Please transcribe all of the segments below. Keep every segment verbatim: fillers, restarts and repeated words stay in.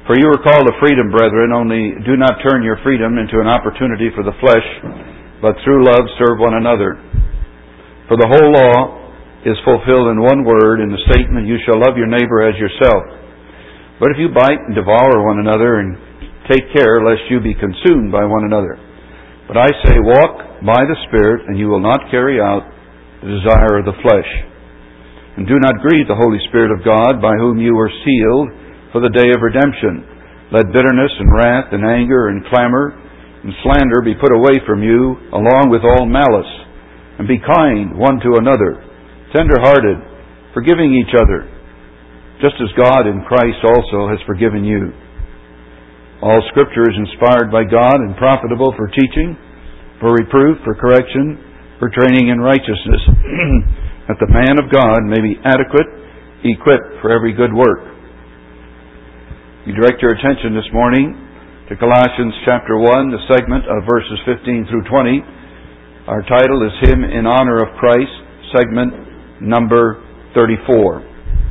For you are called to freedom, brethren, only do not turn your freedom into an opportunity for the flesh, but through love serve one another. For the whole law is fulfilled in one word, in the statement, you shall love your neighbor as yourself. But if you bite and devour one another, and take care lest you be consumed by one another. But I say, walk by the Spirit, and you will not carry out the desire of the flesh. And do not grieve the Holy Spirit of God, by whom you were sealed for the day of redemption. Let bitterness and wrath and anger and clamor and slander be put away from you, along with all malice. And be kind one to another, tender-hearted, forgiving each other, just as God in Christ also has forgiven you. All Scripture is inspired by God and profitable for teaching, for reproof, for correction, for training in righteousness, that the man of God may be adequate, equipped for every good work. You direct your attention this morning to Colossians chapter one, the segment of verses fifteen through twenty. Our title is Hymn in Honor of Christ, segment number thirty-four.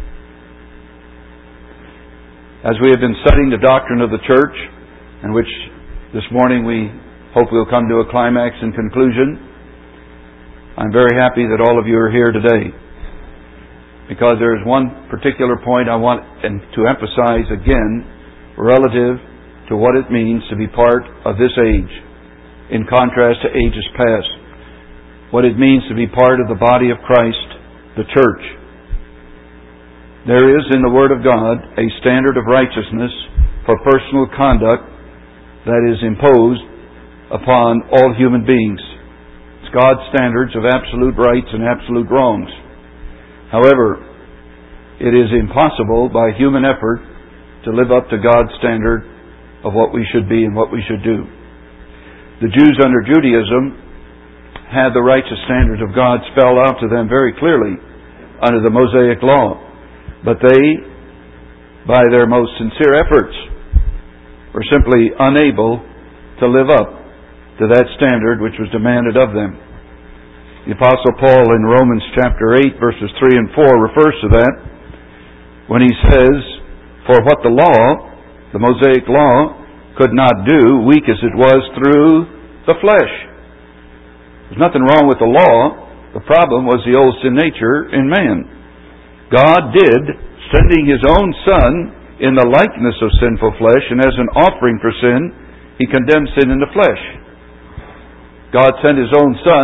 As we have been studying the doctrine of the church, in which this morning we hope we'll come to a climax and conclusion, I'm very happy that all of you are here today, because there is one particular point I want to emphasize again relative to what it means to be part of this age, in contrast to ages past. What it means to be part of the body of Christ, the church. There is in the Word of God a standard of righteousness for personal conduct that is imposed upon all human beings. It's God's standards of absolute rights and absolute wrongs. However, it is impossible by human effort to live up to God's standard of what we should be and what we should do. The Jews under Judaism had the righteous standards of God spelled out to them very clearly under the Mosaic Law, but they, by their most sincere efforts, were simply unable to live up to that standard which was demanded of them. The Apostle Paul in Romans chapter eight, verses three and four refers to that when he says, for what the law, the Mosaic Law, could not do, weak as it was through the flesh. There's nothing wrong with the law. The problem was the old sin nature in man. God did, sending His own Son in the likeness of sinful flesh, and as an offering for sin, He condemned sin in the flesh. God sent His own Son.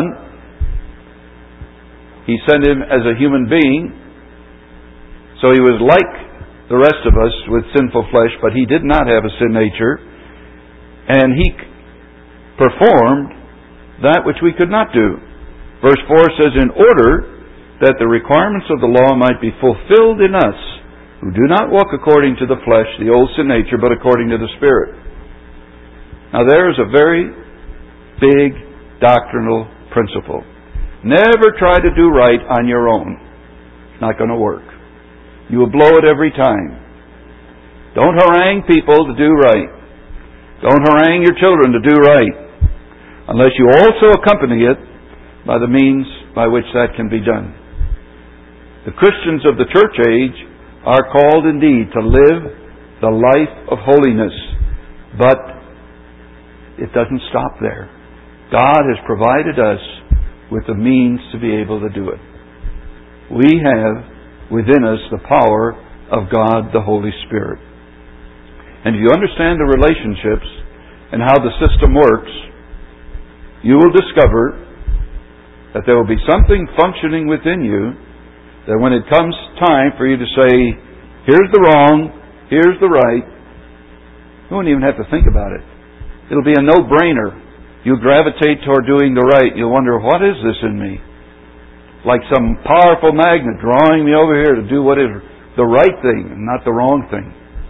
He sent Him as a human being, so He was like the rest of us with sinful flesh, but He did not have a sin nature, and He performed that which we could not do. Verse four says, in order that the requirements of the law might be fulfilled in us, who do not walk according to the flesh, the old sin nature, but according to the Spirit. Now there is a very big doctrinal principle. Never try to do right on your own. It's not going to work. You will blow it every time. Don't harangue people to do right. Don't harangue your children to do right, unless you also accompany it by the means by which that can be done. The Christians of the church age are called indeed to live the life of holiness, but it doesn't stop there. God has provided us with the means to be able to do it. We have within us the power of God, the Holy Spirit. And if you understand the relationships and how the system works, you will discover that there will be something functioning within you that when it comes time for you to say, here's the wrong, here's the right, you won't even have to think about it. It'll be a no-brainer. You'll gravitate toward doing the right. You'll wonder, what is this in me? Like some powerful magnet drawing me over here to do what is the right thing and not the wrong thing.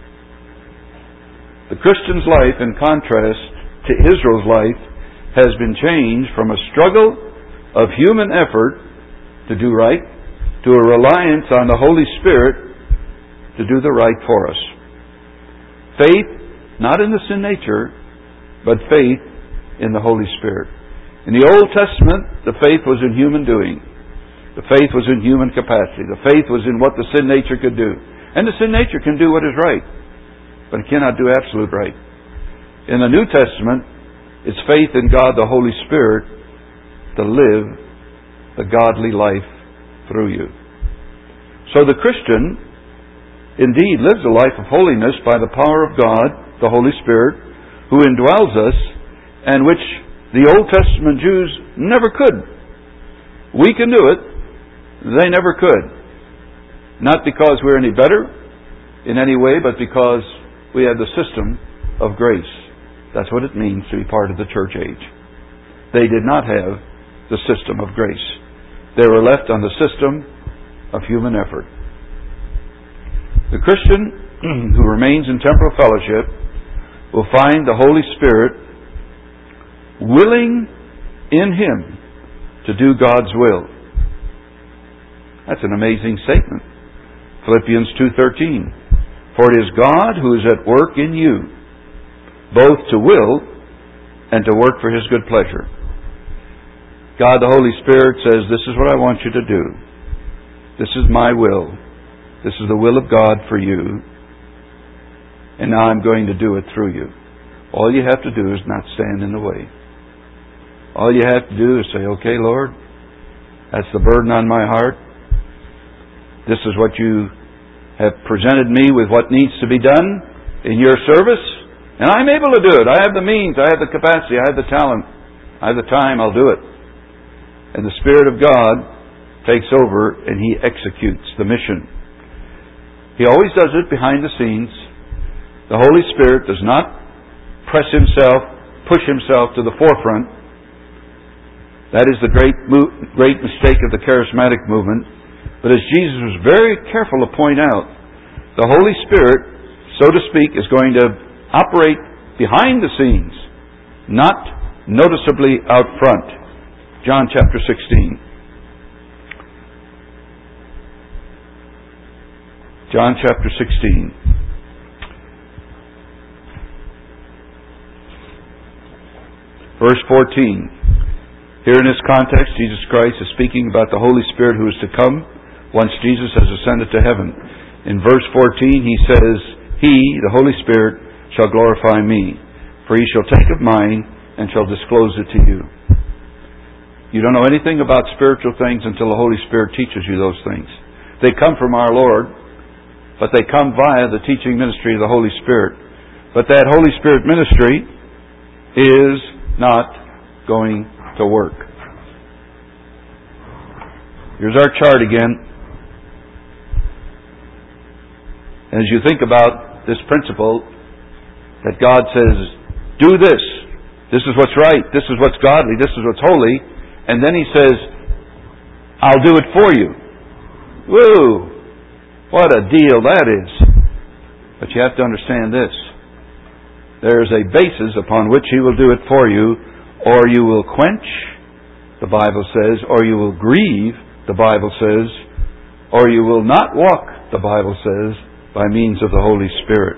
The Christian's life, in contrast to Israel's life, has been changed from a struggle of human effort to do right to a reliance on the Holy Spirit to do the right for us. Faith, not in the sin nature, but faith in the Holy Spirit. In the Old Testament, the faith was in human doing. The faith was in human capacity. The faith was in what the sin nature could do. And the sin nature can do what is right. but it cannot do absolute right. In the New Testament, it's faith in God the Holy Spirit to live the godly life through you. So the Christian indeed lives a life of holiness by the power of God, the Holy Spirit, who indwells us, and which the Old Testament Jews never could. We can do it. They never could. Not because we're any better in any way, but because we have the system of grace. That's what it means to be part of the church age. They did not have the system of grace. They were left on the system of human effort. The Christian who remains in temporal fellowship will find the Holy Spirit willing in him to do God's will. That's an amazing statement. Philippians two thirteen. For it is God who is at work in you, both to will and to work for His good pleasure. God the Holy Spirit says, this is what I want you to do. This is my will. This is the will of God for you. And now I'm going to do it through you. All you have to do is not stand in the way. All you have to do is say, okay, Lord, that's the burden on my heart. This is what you have presented me with, what needs to be done in your service. And I'm able to do it. I have the means. I have the capacity. I have the talent. I have the time. I'll do it. And the Spirit of God takes over and He executes the mission. He always does it behind the scenes. The Holy Spirit does not press Himself, push Himself to the forefront. That is the great great mistake of the charismatic movement. But as Jesus was very careful to point out, the Holy Spirit, so to speak, is going to operate behind the scenes, not noticeably out front. John chapter sixteen. John chapter sixteen. Verse fourteen. Here in this context, Jesus Christ is speaking about the Holy Spirit who is to come once Jesus has ascended to heaven. In verse fourteen, He says, He, the Holy Spirit, shall glorify me, for He shall take of mine and shall disclose it to you. You don't know anything about spiritual things until the Holy Spirit teaches you those things. They come from our Lord, but they come via the teaching ministry of the Holy Spirit. But that Holy Spirit ministry is not going to work. Here's our chart again. As you think about this principle that God says, do this. This is what's right. This is what's godly. This is what's holy. And then He says, I'll do it for you. Woo! What a deal that is. But you have to understand this. There is a basis upon which He will do it for you, or you will quench, the Bible says, or you will grieve, the Bible says, or you will not walk, the Bible says, by means of the Holy Spirit.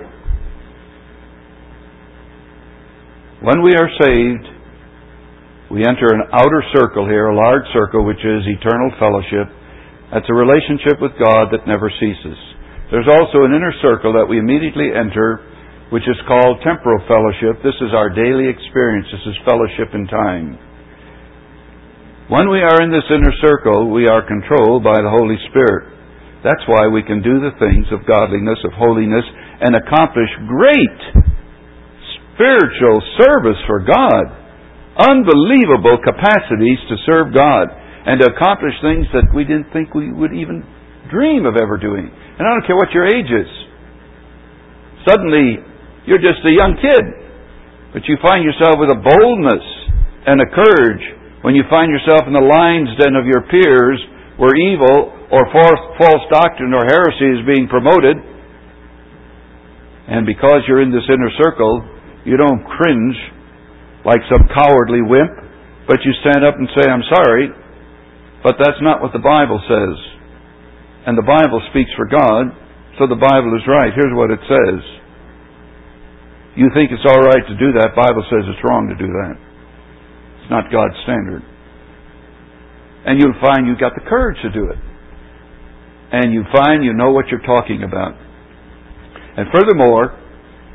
When we are saved, we enter an outer circle here, a large circle, which is eternal fellowship. That's a relationship with God that never ceases. There's also an inner circle that we immediately enter, which is called temporal fellowship. This is our daily experience. This is fellowship in time. When we are in this inner circle, we are controlled by the Holy Spirit. That's why we can do the things of godliness, of holiness, and accomplish great spiritual service for God. Unbelievable capacities to serve God and to accomplish things that we didn't think we would even dream of ever doing. And I don't care what your age is. Suddenly, you're just a young kid, but you find yourself with a boldness and a courage when you find yourself in the lion's den of your peers where evil or false doctrine or heresy is being promoted. And because you're in this inner circle, you don't cringe like some cowardly wimp, but you stand up and say, I'm sorry, but that's not what the Bible says. And the Bible speaks for God, so the Bible is right. Here's what it says. You think it's all right to do that. The Bible says it's wrong to do that. It's not God's standard. And you'll find you've got the courage to do it. And you find you know what you're talking about. And furthermore,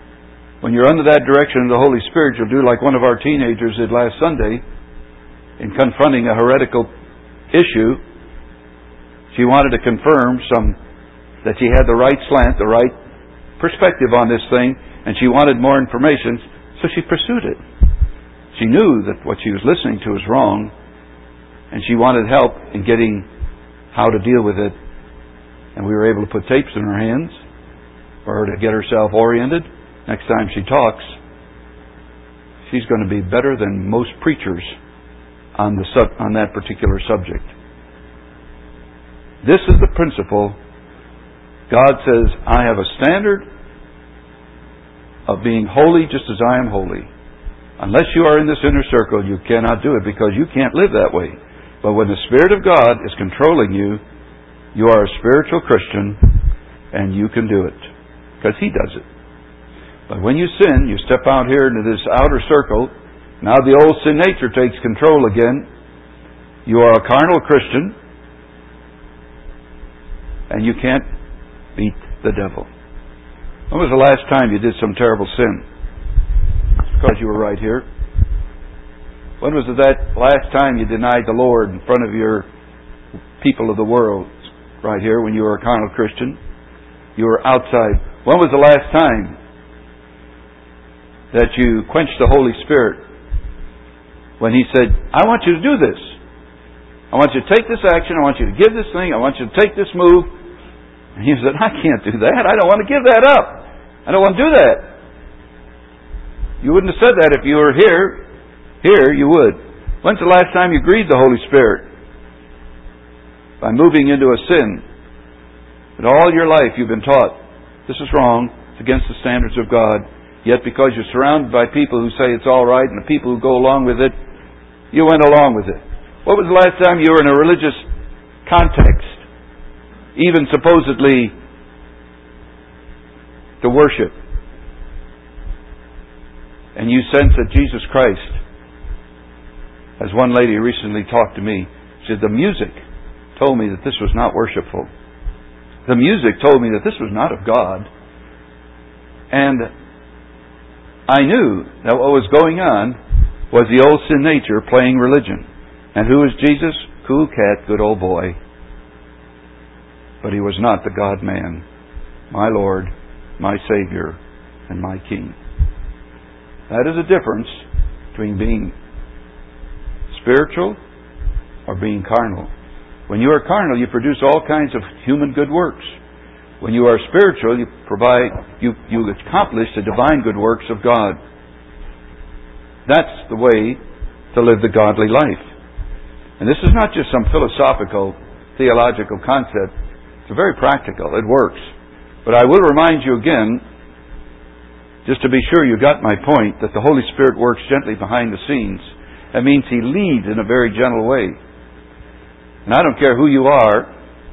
When you're under that direction of the Holy Spirit, you'll do like one of our teenagers did last Sunday in confronting a heretical issue. She wanted to confirm some that she had the right slant, the right perspective on this thing, and she wanted more information, so she pursued it. She knew that what she was listening to was wrong, and she wanted help in getting how to deal with it. And we were able to put tapes in her hands for her to get herself oriented. Next time she talks, she's going to be better than most preachers on the sub, on that particular subject. This is the principle. God says, I have a standard of being holy just as I am holy. Unless you are in this inner circle, you cannot do it because you can't live that way. But when the Spirit of God is controlling you, you are a spiritual Christian and you can do it because He does it. But when you sin, you step out here into this outer circle. Now the old sin nature takes control again. You are a carnal Christian and you can't beat the devil. When was the last time you did some terrible sin? Because you were right here. When was that last time you denied the Lord in front of your people of the world? Right here, when you were a carnal Christian. You were outside. When was the last time that you quenched the Holy Spirit when He said, I want you to do this. I want you to take this action. I want you to give this thing. I want you to take this move. And He said, I can't do that. I don't want to give that up. I don't want to do that. You wouldn't have said that if you were here. Here, you would. When's the last time you grieved the Holy Spirit? By moving into a sin. But all your life you've been taught, this is wrong. It's against the standards of God. Yet because you're surrounded by people who say it's all right and the people who go along with it, you went along with it. What was the last time you were in a religious context, even supposedly to worship, and you sense that Jesus Christ, as one lady recently talked to me, she said, the music told me that this was not worshipful. The music told me that this was not of God. And I knew that what was going on was the old sin nature playing religion. And who is Jesus? Cool cat, good old boy. But He was not the God-man, my Lord, my Savior, and my King. That is a difference between being spiritual or being carnal. When you are carnal, you produce all kinds of human good works. When you are spiritual, you provide, you, you accomplish the divine good works of God. That's the way to live the godly life. And this is not just some philosophical, theological concept. It's very practical. It works. But I will remind you again, just to be sure you got my point, that the Holy Spirit works gently behind the scenes. That means He leads in a very gentle way. And I don't care who you are.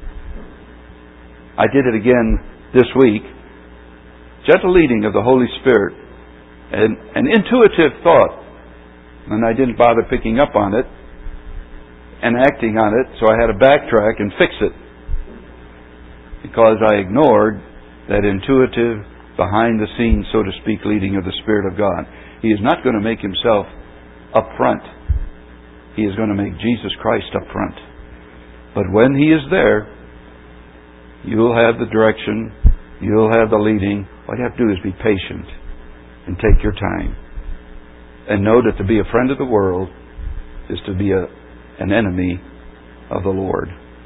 I did it again this week. Gentle leading of the Holy Spirit. And an intuitive thought. And I didn't bother picking up on it and acting on it, so I had to backtrack and fix it. Because I ignored that intuitive, behind the scenes, so to speak, leading of the Spirit of God. He is not going to make Himself up front. He is going to make Jesus Christ up front. But when He is there, you'll have the direction, you'll have the leading. What you have to do is be patient and take your time. And know that to be a friend of the world is to be a, an enemy of the Lord.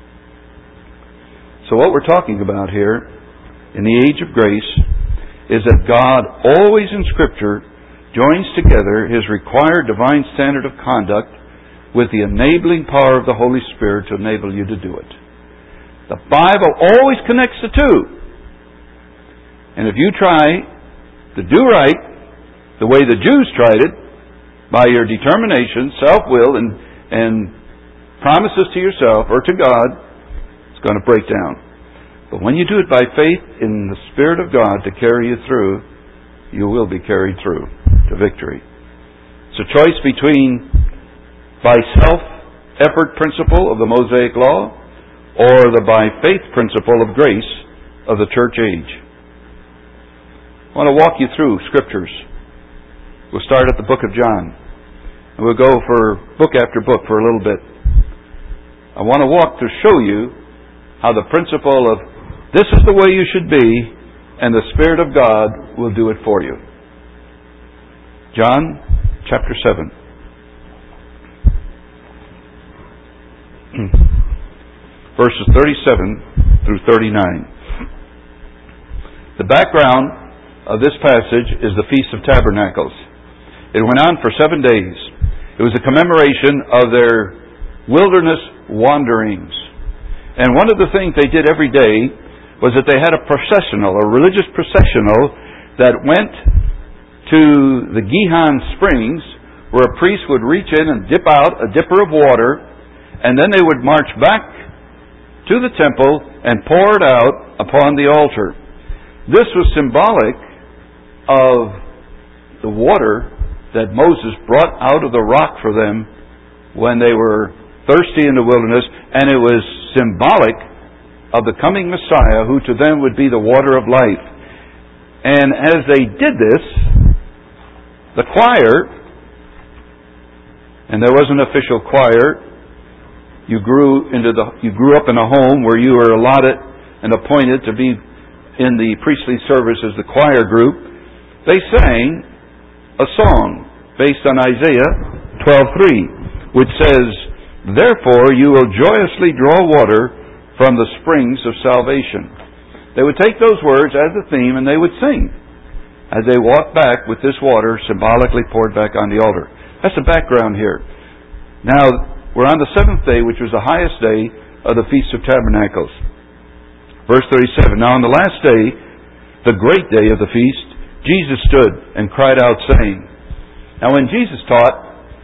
So what we're talking about here, in the age of grace, is that God always in Scripture joins together His required divine standard of conduct with the enabling power of the Holy Spirit to enable you to do it. The Bible always connects the two. And if you try to do right the way the Jews tried it, by your determination, self-will, and, and promises to yourself or to God, it's going to break down. But when you do it by faith in the Spirit of God to carry you through, you will be carried through to victory. It's a choice between by self-effort principle of the Mosaic Law or the by faith principle of grace of the church age. I want to walk you through Scriptures. We'll start at the book of John. And we'll go for book after book for a little bit. I want to walk to show you how the principle of this is the way you should be, and the Spirit of God will do it for you. John chapter seven. Verses thirty-seven through thirty-nine. The background of this passage is the Feast of Tabernacles. It went on for seven days. It was a commemoration of their wilderness wanderings. And one of the things they did every day was that they had a processional, a religious processional that went to the Gihon Springs, where a priest would reach in and dip out a dipper of water, and then they would march back to the temple and pour it out upon the altar. This was symbolic of the water that Moses brought out of the rock for them when they were thirsty in the wilderness, and it was symbolic of the coming Messiah, who to them would be the water of life. And as they did this, the choir, and there was an official choir, you grew into the you grew up in a home where you were allotted and appointed to be in the priestly service as the choir group. They sang a song based on Isaiah twelve three, which says, "Therefore you will joyously draw water from the springs of salvation." They would take those words as a theme and they would sing as they walked back with this water symbolically poured back on the altar. That's the background here. Now, we're on the seventh day, which was the highest day of the Feast of Tabernacles. Verse thirty-seven, "Now on the last day, the great day of the feast, Jesus stood and cried out, saying..." Now when Jesus taught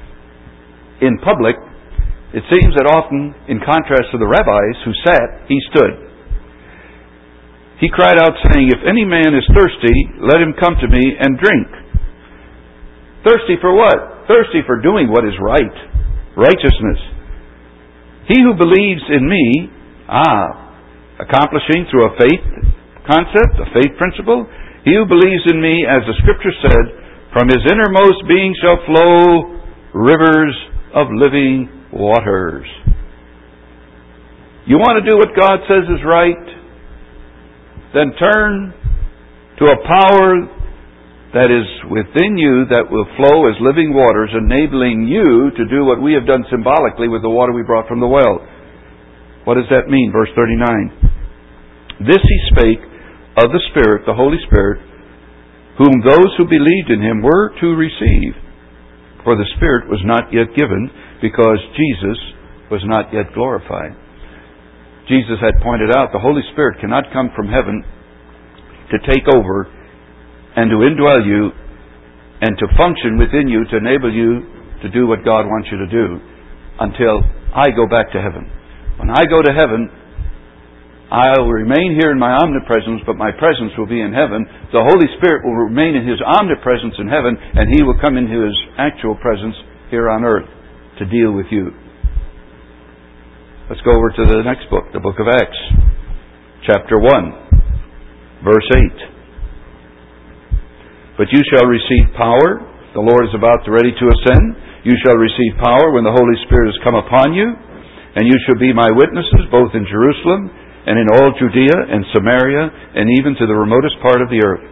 in public, it seems that often, in contrast to the rabbis who sat, he stood. He cried out, saying, "If any man is thirsty, let him come to me and drink." Thirsty for what? Thirsty for doing what is right. Righteousness. "He who believes in me," ah, accomplishing through a faith concept, a faith principle, "he who believes in me, as the Scripture said, from his innermost being shall flow rivers of living waters." You want to do what God says is right? Then turn to a power that is within you that will flow as living waters, enabling you to do what we have done symbolically with the water we brought from the well. What does that mean? Verse thirty-nine. "This he spake of the Spirit, the Holy Spirit, whom those who believed in him were to receive. For the Spirit was not yet given, because Jesus was not yet glorified." Jesus had pointed out the Holy Spirit cannot come from heaven to take over and to indwell you and to function within you to enable you to do what God wants you to do until I go back to heaven. When I go to heaven, I'll remain here in my omnipresence, but my presence will be in heaven. The Holy Spirit will remain in His omnipresence in heaven, and He will come into His actual presence here on earth to deal with you. Let's go over to the next book, the book of Acts, chapter one, verse eight. "But you shall receive power." The Lord is about to ready to ascend. "You shall receive power when the Holy Spirit has come upon you, and you shall be my witnesses both in Jerusalem and in all Judea and Samaria and even to the remotest part of the earth."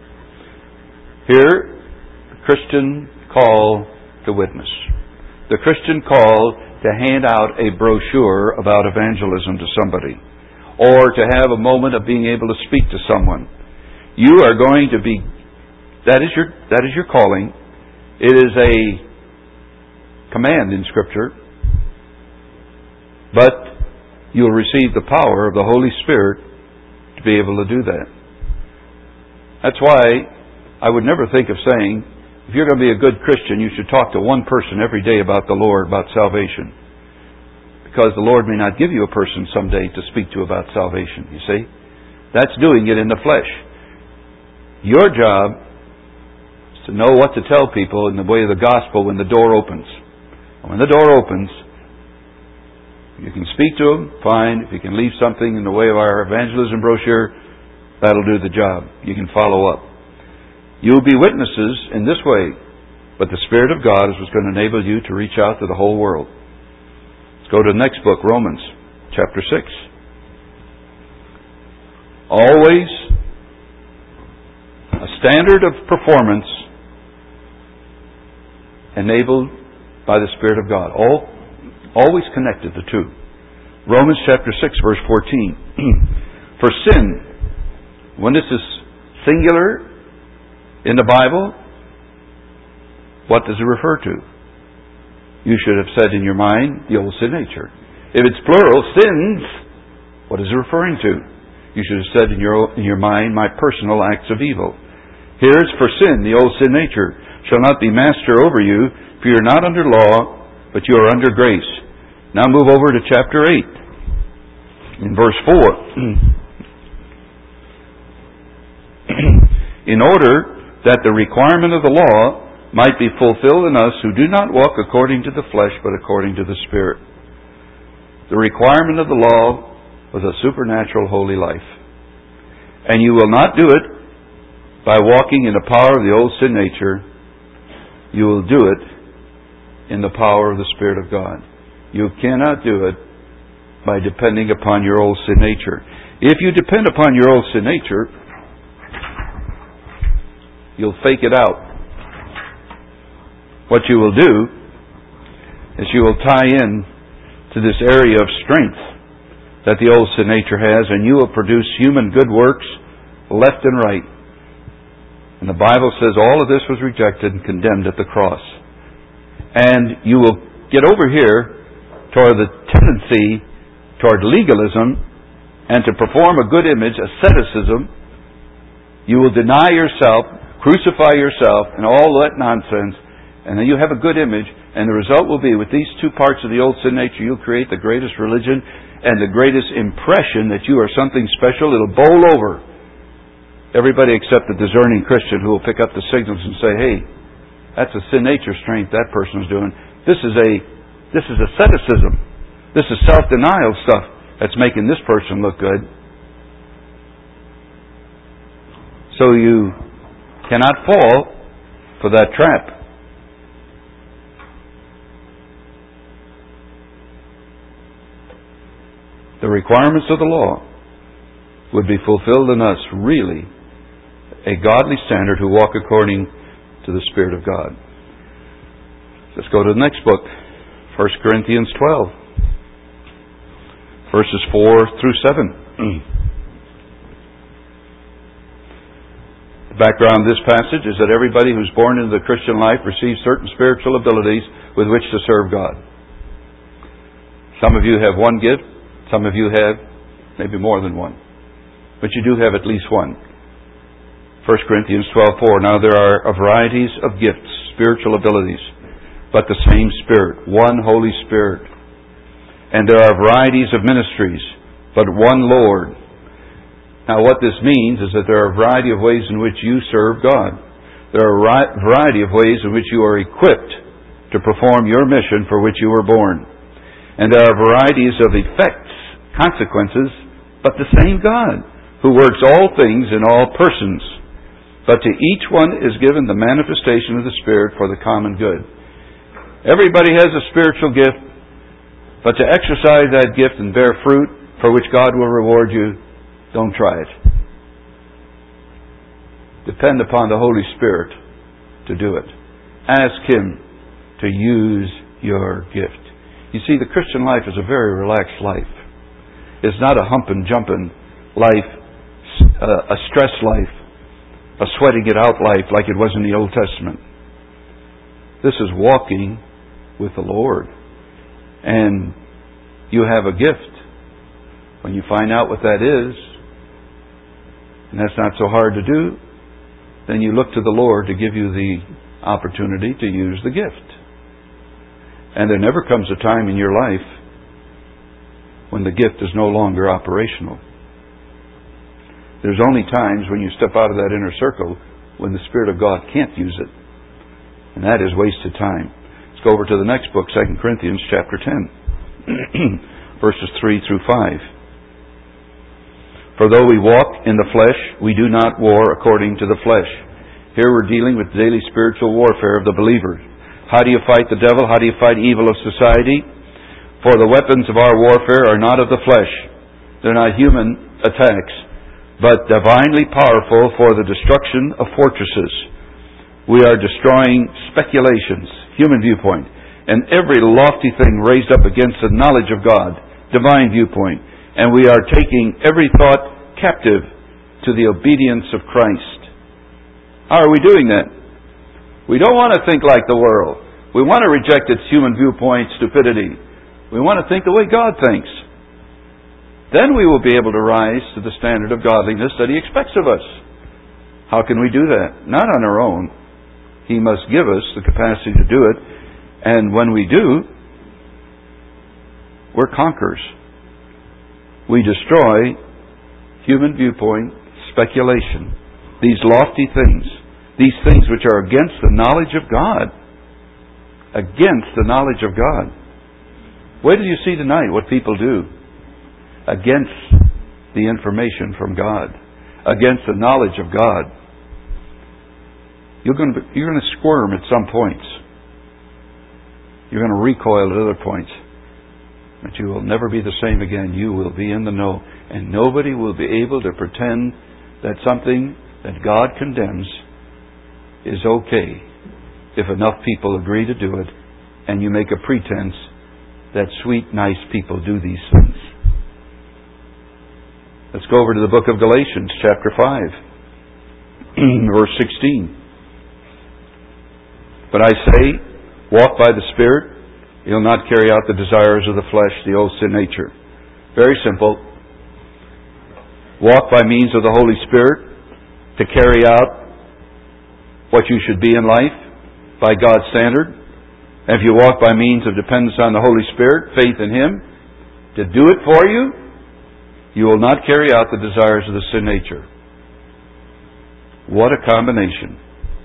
Here, the Christian call to witness. The Christian call to hand out a brochure about evangelism to somebody, or to have a moment of being able to speak to someone. You are going to be, that is your, that is your calling. It is a command in Scripture, but you'll receive the power of the Holy Spirit to be able to do that. That's why I would never think of saying, if you're going to be a good Christian, you should talk to one person every day about the Lord, about salvation. Because the Lord may not give you a person someday to speak to about salvation, you see. That's doing it in the flesh. Your job is to know what to tell people in the way of the gospel when the door opens. And when the door opens, you can speak to them, fine. If you can leave something in the way of our evangelism brochure, that'll do the job. You can follow up. You'll be witnesses in this way, but the Spirit of God is what's going to enable you to reach out to the whole world. Let's go to the next book, Romans, chapter six. Always a standard of performance enabled by the Spirit of God. All, always connected, the two. Romans chapter six, verse fourteen. For sin, when this is singular in the Bible, what does it refer to? You should have said in your mind, the old sin nature. If it's plural, sins, what is it referring to? You should have said in your, in your mind, my personal acts of evil. Here it's for sin, the old sin nature shall not be master over you, for you are not under law, but you are under grace. Now move over to chapter eight, in verse four. In order that the requirement of the law might be fulfilled in us who do not walk according to the flesh, but according to the Spirit. The requirement of the law was a supernatural holy life. And you will not do it by walking in the power of the old sin nature. You will do it in the power of the Spirit of God. You cannot do it by depending upon your old sin nature. If you depend upon your old sin nature, you'll fake it out. What you will do is you will tie in to this area of strength that the old sin nature has, and you will produce human good works left and right. And the Bible says all of this was rejected and condemned at the cross. And you will get over here toward the tendency toward legalism and to perform a good image, asceticism. You will deny yourself, crucify yourself, and all that nonsense, and then you have a good image, and the result will be, with these two parts of the old sin nature, you'll create the greatest religion and the greatest impression that you are something special. It'll bowl over everybody except the discerning Christian who will pick up the signals and say, hey, that's a sin nature strength that person's doing. This is a this is asceticism. This is self-denial stuff that's making this person look good. So you cannot fall for that trap. The requirements of the law would be fulfilled in us, really, a godly standard who walk according to the Spirit of God. Let's go to the next book, First Corinthians twelve, verses four through seven. The background of this passage is that everybody who's born into the Christian life receives certain spiritual abilities with which to serve God. Some of you have one gift. Some of you have maybe more than one. But you do have at least one. First Corinthians twelve four. Now there are varieties of gifts, spiritual abilities, but the same Spirit, one Holy Spirit. And there are varieties of ministries, but one Lord. Now what this means is that there are a variety of ways in which you serve God. There are a variety of ways in which you are equipped to perform your mission for which you were born. And there are varieties of effects, consequences, but the same God, who works all things in all persons. But to each one is given the manifestation of the Spirit for the common good. Everybody has a spiritual gift, but to exercise that gift and bear fruit for which God will reward you, don't try it. Depend upon the Holy Spirit to do it. Ask Him to use your gift. You see, the Christian life is a very relaxed life. It's not a humping, jumping life, a stress life, a sweating it out life like it was in the Old Testament. This is walking with the Lord. And you have a gift. When you find out what that is, and that's not so hard to do, then you look to the Lord to give you the opportunity to use the gift. And there never comes a time in your life when the gift is no longer operational. There's only times when you step out of that inner circle when the Spirit of God can't use it. And that is wasted time. Let's go over to the next book, Second Corinthians chapter ten, verses three through five. For though we walk in the flesh, we do not war according to the flesh. Here we're dealing with daily spiritual warfare of the believer. How do you fight the devil? How do you fight evil of society? For the weapons of our warfare are not of the flesh. They're not human attacks, but divinely powerful for the destruction of fortresses. We are destroying speculations, human viewpoint, and every lofty thing raised up against the knowledge of God, divine viewpoint. And we are taking every thought captive to the obedience of Christ. How are we doing that? We don't want to think like the world. We want to reject its human viewpoint stupidity. We want to think the way God thinks. Then we will be able to rise to the standard of godliness that He expects of us. How can we do that? Not on our own. He must give us the capacity to do it. And when we do, we're conquerors. We destroy human viewpoint, speculation, these lofty things, these things which are against the knowledge of God. Against the knowledge of God. Wait till you see tonight what people do against the information from God, against the knowledge of God. You're going to be, you're going to squirm at some points. You're going to recoil at other points. But you will never be the same again. You will be in the know. And nobody will be able to pretend that something that God condemns is okay if enough people agree to do it and you make a pretense that sweet, nice people do these things. Let's go over to the book of Galatians, chapter five, verse sixteen. But I say, walk by the Spirit, you'll not carry out the desires of the flesh, the old sin nature. Very simple. Walk by means of the Holy Spirit to carry out what you should be in life by God's standard. And if you walk by means of dependence on the Holy Spirit, faith in Him, to do it for you, you will not carry out the desires of the sin nature. What a combination.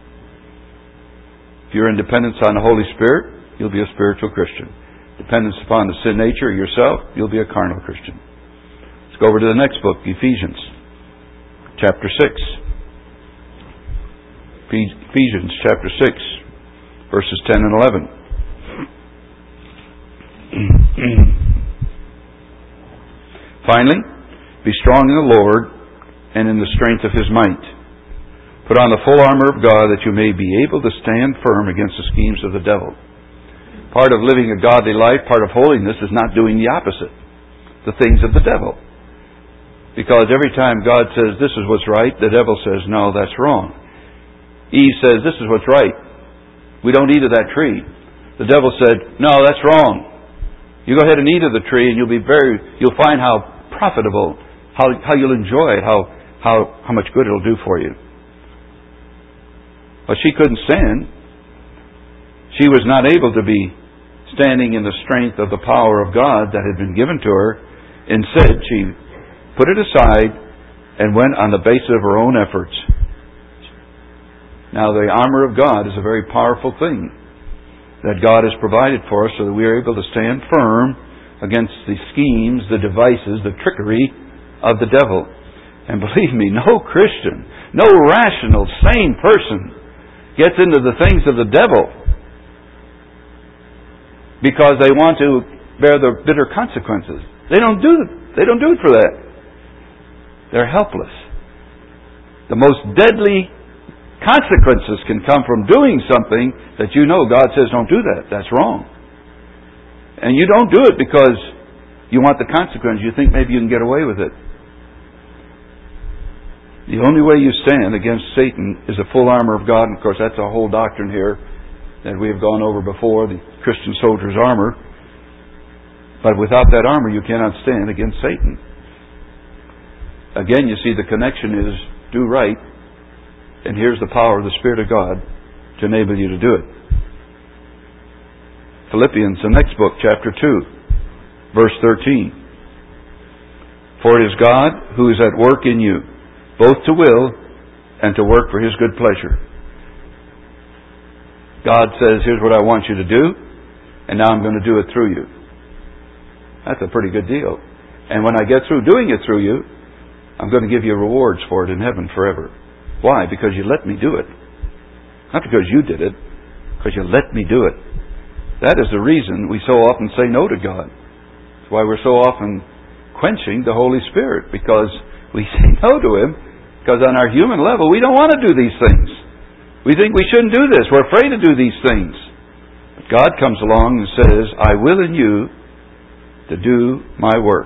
If you're in dependence on the Holy Spirit, you'll be a spiritual Christian. Dependence upon the sin nature yourself, you'll be a carnal Christian. Let's go over to the next book, Ephesians, chapter six. Ephesians chapter six, verses ten and eleven. Finally, be strong in the Lord and in the strength of His might. Put on the full armor of God that you may be able to stand firm against the schemes of the devil. Part of living a godly life, part of holiness, is not doing the opposite, the things of the devil. Because every time God says this is what's right, the devil says, no, that's wrong. Eve says, this is what's right. We don't eat of that tree. The devil said, no, that's wrong. You go ahead and eat of the tree and you'll be very, you'll find how profitable, how, how you'll enjoy it, how, how, how much good it'll do for you. But she couldn't stand. She was not able to be standing in the strength of the power of God that had been given to her. Instead, she put it aside and went on the basis of her own efforts. Now, the armor of God is a very powerful thing that God has provided for us so that we are able to stand firm against the schemes, the devices, the trickery of the devil. And believe me, no Christian, no rational, sane person gets into the things of the devil because they want to bear the bitter consequences. They don't do it. They don't do it for that. They're helpless. The most deadly consequences can come from doing something that you know God says don't do that. That's wrong. And you don't do it because you want the consequence. You think maybe you can get away with it. The only way you stand against Satan is a full armor of God. And of course, that's a whole doctrine here that we have gone over before, the Christian soldier's armor. But without that armor, you cannot stand against Satan. Again, you see the connection is do right, and here's the power of the Spirit of God to enable you to do it. Philippians, the next book, chapter two, verse thirteen. For it is God who is at work in you, both to will and to work for His good pleasure. God says, here's what I want you to do, and now I'm going to do it through you. That's a pretty good deal. And when I get through doing it through you, I'm going to give you rewards for it in heaven forever. Why? Because you let me do it. Not because you did it, because you let me do it. That is the reason we so often say no to God. That's why we're so often quenching the Holy Spirit, because we say no to Him, because on our human level we don't want to do these things. We think we shouldn't do this. We're afraid to do these things. But God comes along and says, I will in you to do my work.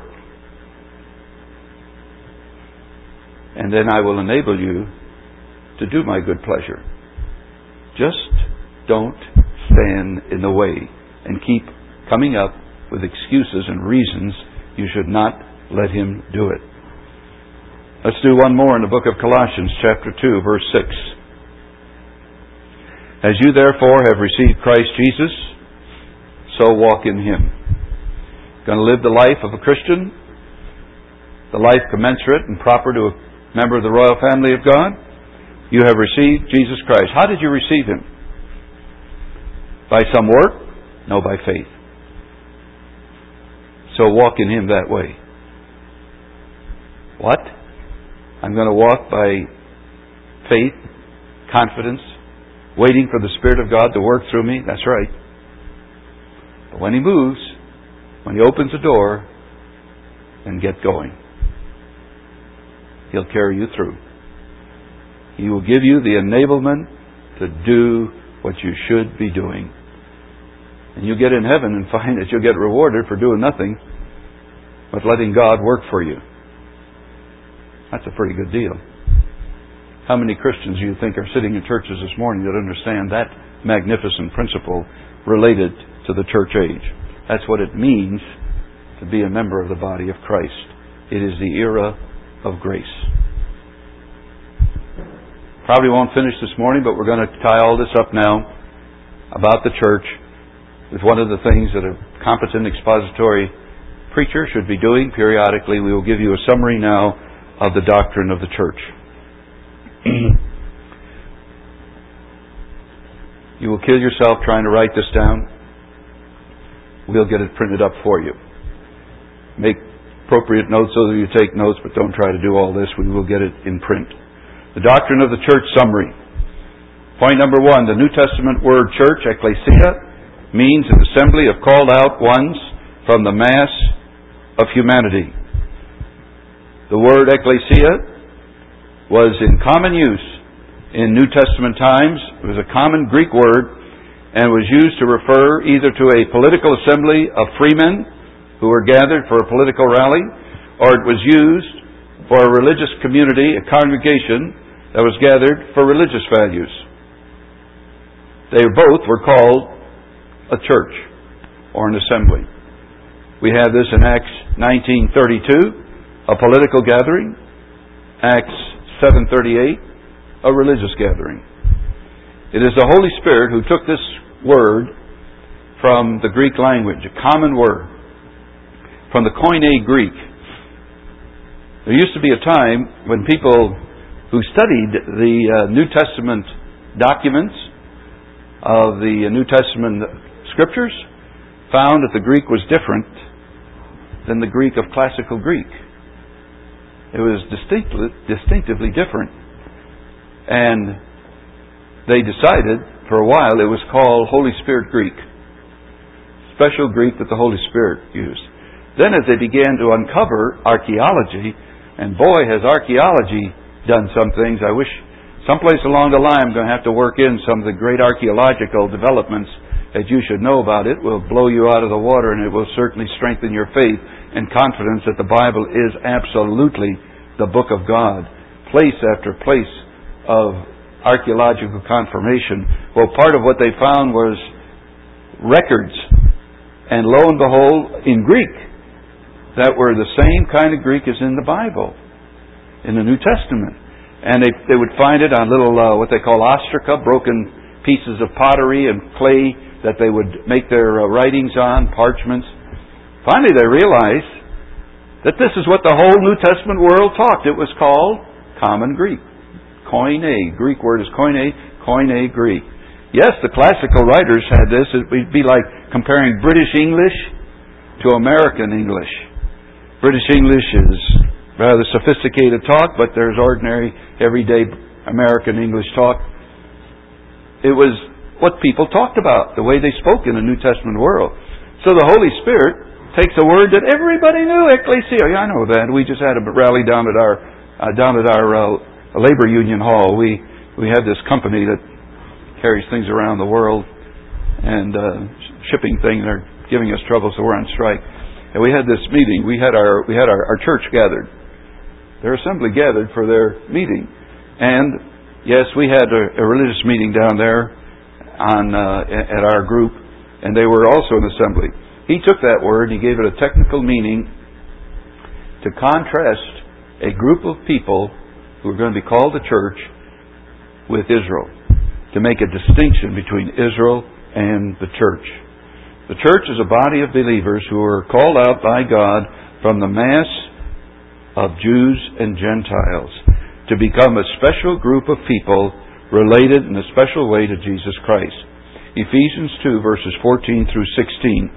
And then I will enable you to do my good pleasure. Just don't stand in the way and keep coming up with excuses and reasons you should not let Him do it. Let's do one more in the book of Colossians, chapter two, verse six. As you therefore have received Christ Jesus, so walk in Him. Going to live the life of a Christian, the life commensurate and proper to a member of the royal family of God. You have received Jesus Christ. How did you receive Him? By some work? No, by faith. So walk in Him that way. What? I'm going to walk by faith, confidence, waiting for the Spirit of God to work through me. That's right. But when He moves, when He opens the door, then get going. He'll carry you through. He will give you the enablement to do what you should be doing. And you get in heaven and find that you'll get rewarded for doing nothing but letting God work for you. That's a pretty good deal. How many Christians do you think are sitting in churches this morning that understand that magnificent principle related to the church age? That's what it means to be a member of the body of Christ. It is the era of grace. Probably won't finish this morning, but we're going to tie all this up now about the church with one of the things that a competent expository preacher should be doing periodically. We will give you a summary now of the doctrine of the church. You will kill yourself trying to write this down. We'll get it printed up for you. Make appropriate notes so that you take notes, but don't try to do all this. We will get it in print. The doctrine of the church summary. Point number one, the New Testament word church, ecclesia, means an assembly of called out ones from the mass of humanity. The word ecclesia was in common use in New Testament times. It was a common Greek word and was used to refer either to a political assembly of freemen who were gathered for a political rally, or it was used for a religious community, a congregation that was gathered for religious values. They both were called a church or an assembly. We have this in Acts nineteen thirty-two, a political gathering. Acts seven thirty-eight, a religious gathering. It is the Holy Spirit who took this word from the Greek language, a common word, from the Koine Greek. There used to be a time when people who studied the uh, New Testament documents of the New Testament scriptures found that the Greek was different than the Greek of classical Greek. It was distinctly, distinctively different. And they decided for a while it was called Holy Spirit Greek. Special Greek that the Holy Spirit used. Then as they began to uncover archaeology, and boy has archaeology done some things. I wish someplace along the line I'm going to have to work in some of the great archaeological developments that you should know about. It will blow you out of the water, and it will certainly strengthen your faith and confidence that the Bible is absolutely the book of God. Place after place of archaeological confirmation. Well, part of what they found was records, and lo and behold, in Greek, that were the same kind of Greek as in the Bible, in the New Testament. And they, they would find it on little, uh, what they call ostraca, broken pieces of pottery and clay that they would make their uh, writings on, parchments. Finally, they realized that this is what the whole New Testament world talked. It was called Common Greek. Koine. Greek word is koine. Koine Greek. Yes, the classical writers had this. It would be like comparing British English to American English. British English is rather sophisticated talk, but there's ordinary, everyday American English talk. it was what people talked about, the way they spoke in the New Testament world. So the Holy Spirit takes a word that everybody knew, ecclesia. Yeah, I know that. We just had a rally down at our uh, down at our uh, labor union hall. We we have this company that carries things around the world and uh, shipping things. They're giving us trouble, so we're on strike. And we had this meeting. We had our we had our, our church gathered. Their assembly gathered for their meeting, and yes, we had a, a religious meeting down there on uh, at our group, and they were also an assembly. He took that word, he gave it a technical meaning to contrast a group of people who are going to be called the church with Israel, to make a distinction between Israel and the church. The church is a body of believers who are called out by God from the mass of Jews and Gentiles to become a special group of people related in a special way to Jesus Christ. Ephesians two, verses fourteen through sixteen.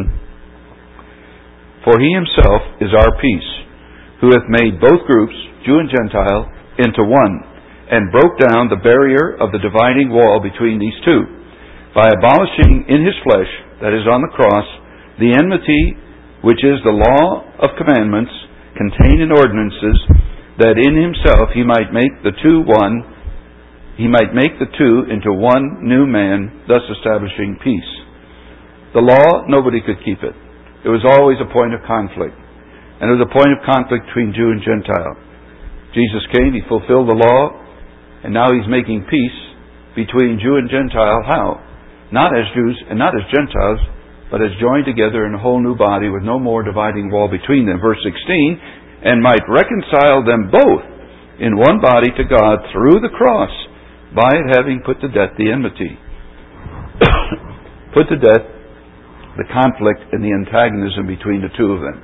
For he himself is our peace, who hath made both groups, Jew and Gentile, into one, and broke down the barrier of the dividing wall between these two, by abolishing in his flesh, that is on the cross, the enmity which is the law of commandments contained in ordinances, that in himself he might make the two one, he might make the two into one new man, thus establishing peace. The law, nobody could keep it. It was always a point of conflict. And it was a point of conflict between Jew and Gentile. Jesus came, he fulfilled the law, and now he's making peace between Jew and Gentile. How? Not as Jews and not as Gentiles, but as joined together in a whole new body with no more dividing wall between them. Verse sixteen, and might reconcile them both in one body to God through the cross, by it having put to death the enmity. Put to death the conflict and the antagonism between the two of them.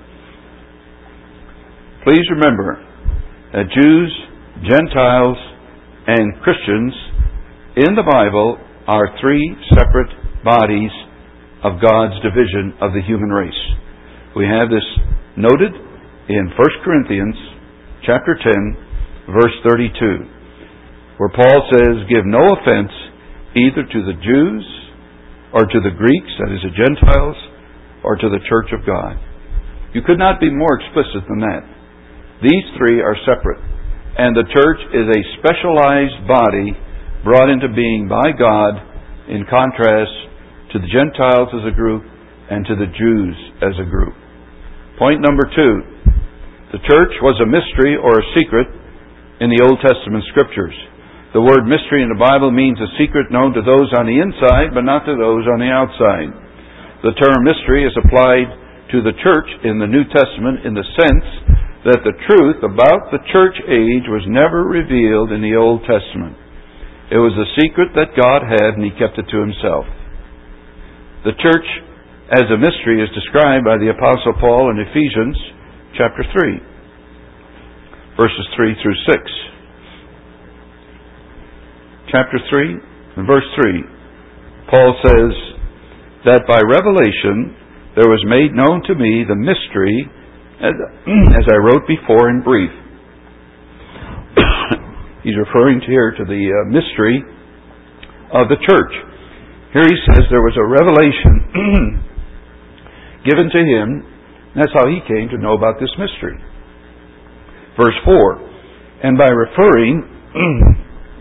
Please remember that Jews, Gentiles, and Christians in the Bible are three separate bodies of God's division of the human race. We have this noted in First Corinthians chapter ten, verse thirty-two. Where Paul says, give no offense either to the Jews or to the Greeks, that is the Gentiles, or to the church of God. You could not be more explicit than that. These three are separate. And the church is a specialized body brought into being by God in contrast to the Gentiles as a group and to the Jews as a group. Point number two. The church was a mystery or a secret in the Old Testament Scriptures. The word mystery in the Bible means a secret known to those on the inside, but not to those on the outside. The term mystery is applied to the church in the New Testament in the sense that the truth about the church age was never revealed in the Old Testament. It was a secret that God had, and He kept it to Himself. The church as a mystery is described by the Apostle Paul in Ephesians chapter three, verses three through six. Chapter three, and verse three, Paul says that by revelation there was made known to me the mystery, as, as I wrote before in brief. He's referring here to the uh, mystery of the church. Here he says there was a revelation given to him. That's how he came to know about this mystery. Verse four, and by referring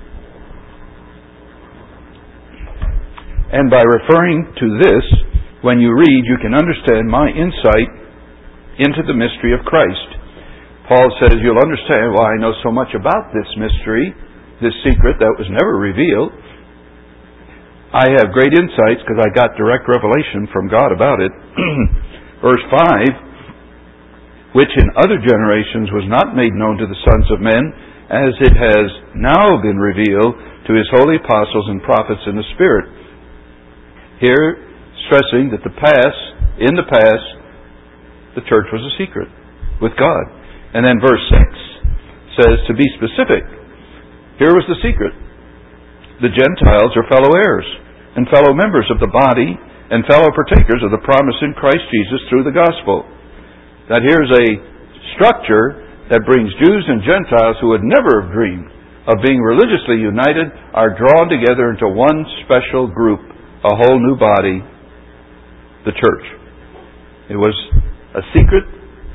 And by referring to this, when you read, you can understand my insight into the mystery of Christ. Paul says, you'll understand why I know so much about this mystery, this secret that was never revealed. I have great insights because I got direct revelation from God about it. Verse five, which in other generations was not made known to the sons of men, as it has now been revealed to His holy apostles and prophets in the Spirit. Here, stressing that the past, in the past, the church was a secret with God. And then verse six says, to be specific, here was the secret. The Gentiles are fellow heirs and fellow members of the body and fellow partakers of the promise in Christ Jesus through the gospel. That here's a structure that brings Jews and Gentiles who would never have dreamed of being religiously united are drawn together into one special group, a whole new body, the church. It was a secret,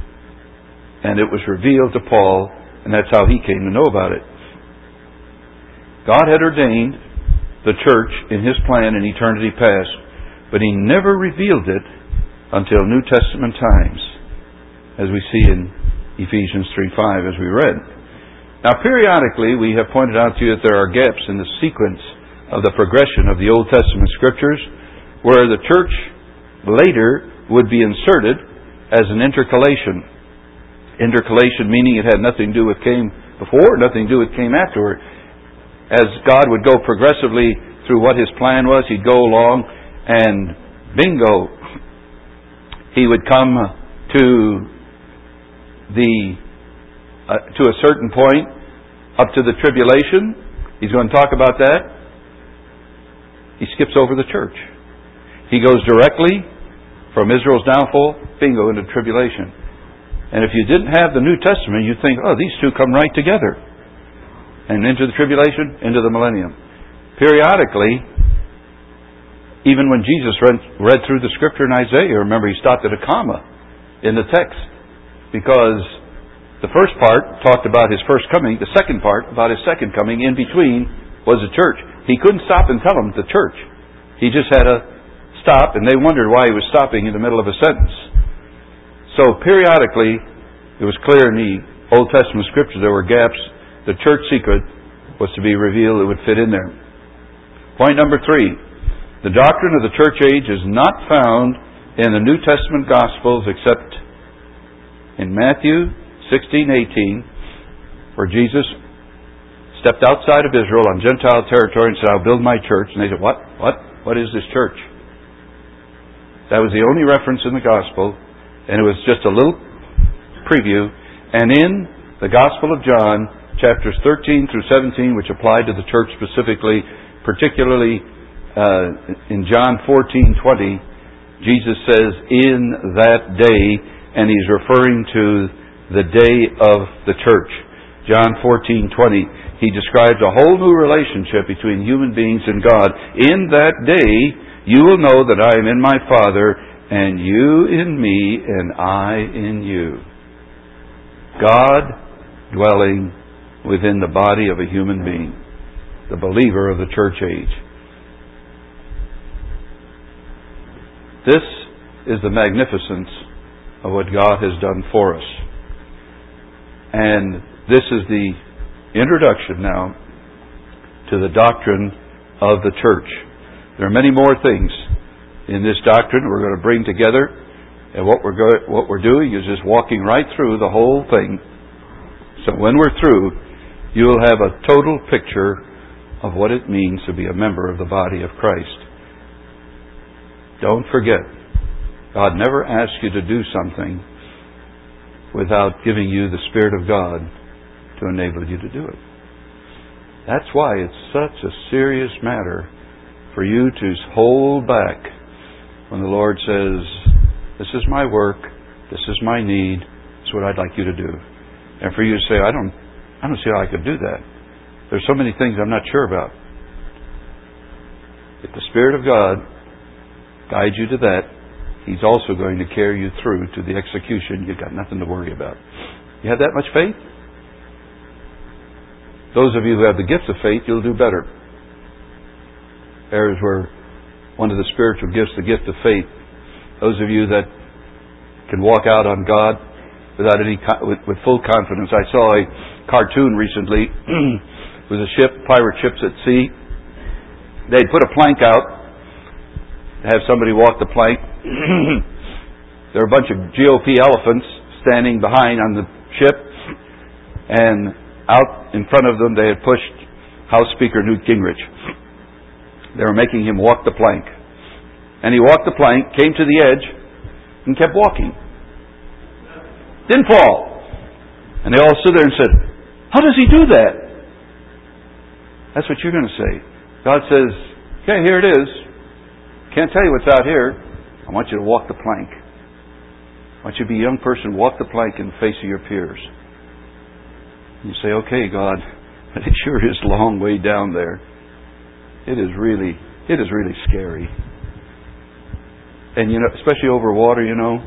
and it was revealed to Paul, and that's how he came to know about it. God had ordained the church in His plan in eternity past, but He never revealed it until New Testament times, as we see in Ephesians three five, as we read. Now, periodically, we have pointed out to you that there are gaps in the sequence of the progression of the Old Testament Scriptures, where the church later would be inserted as an intercalation. Intercalation meaning it had nothing to do with came before, nothing to do with came afterward. As God would go progressively through what His plan was, He'd go along and bingo, He would come to the uh, to a certain point up to the tribulation. He's going to talk about that. He skips over the church. He goes directly from Israel's downfall, bingo, into tribulation. And if you didn't have the New Testament, you'd think, oh, these two come right together. And into the tribulation, into the millennium. Periodically, even when Jesus read, read through the Scripture in Isaiah, remember, He stopped at a comma in the text. Because the first part talked about His first coming, the second part about His second coming, in between was the church. He couldn't stop and tell them the church. He just had to stop, and they wondered why He was stopping in the middle of a sentence. So periodically, it was clear in the Old Testament Scripture there were gaps. The church secret was to be revealed. It would fit in there. Point number three. The doctrine of the church age is not found in the New Testament Gospels except in Matthew sixteen eighteen, where Jesus stepped outside of Israel on Gentile territory and said, I'll build my church. And they said, what? What? What is this church? That was the only reference in the Gospel, and it was just a little preview. And in the Gospel of John, chapters thirteen through seventeen, which applied to the church specifically, particularly uh, in John fourteen twenty, Jesus says, in that day, and He's referring to the day of the church. John fourteen twenty, He describes a whole new relationship between human beings and God. In that day, you will know that I am in my Father, and you in me, and I in you. God dwelling within the body of a human being, the believer of the church age. This is the magnificence of what God has done for us. And this is the introduction now to the doctrine of the church. There are many more things in this doctrine we're going to bring together, and what we're go- what we're doing is just walking right through the whole thing. So when we're through, you'll have a total picture of what it means to be a member of the body of Christ. Don't forget, God never asks you to do something without giving you the Spirit of God to enable you to do it. That's why it's such a serious matter for you to hold back when the Lord says, this is my work, this is my need, this is what I'd like you to do. And for you to say, I don't I don't see how I could do that. There's so many things I'm not sure about. If the Spirit of God guides you to that, He's also going to carry you through to the execution. You've got nothing to worry about. You have that much faith? Those of you who have the gift of faith, you'll do better. Areas where one of the spiritual gifts, the gift of faith, those of you that can walk out on God without any with, with full confidence. I saw a cartoon recently. It was a ship, pirate ships at sea. They'd put a plank out, have somebody walk the plank. There were a bunch of G O P elephants standing behind on the ship, and out in front of them they had pushed House Speaker Newt Gingrich. They were making him walk the plank. And he walked the plank, came to the edge, and kept walking. Didn't fall. And they all stood there and said, how does he do that? That's what you're going to say. God says, okay, here it is. Can't tell you what's out here. I want you to walk the plank. I want you to be a young person, walk the plank in the face of your peers. You say, okay, God, But it sure is a long way down there. It is really, it is really scary. And you know, especially over water, you know,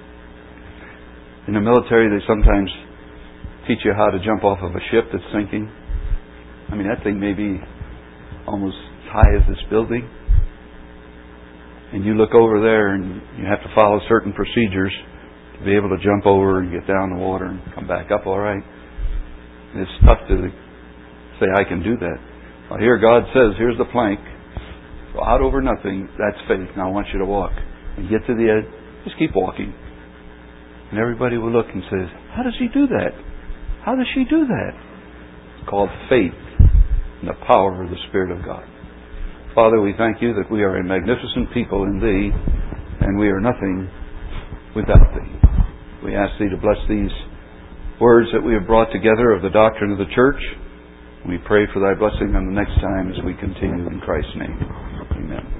in the military they sometimes teach you how to jump off of a ship that's sinking. I mean, that thing may be almost as high as this building. And you look over there and you have to follow certain procedures to be able to jump over and get down the water and come back up all right. And it's tough to say, I can do that. Well, here God says, here's the plank. Go out over nothing. That's faith. Now I want you to walk. And get to the edge. Just keep walking. And everybody will look and says, how does he do that? How does she do that? It's called faith and the power of the Spirit of God. Father, we thank you that we are a magnificent people in Thee, and we are nothing without Thee. We ask Thee to bless these words that we have brought together of the doctrine of the church. We pray for Thy blessing on the next time as we continue in Christ's name. Amen.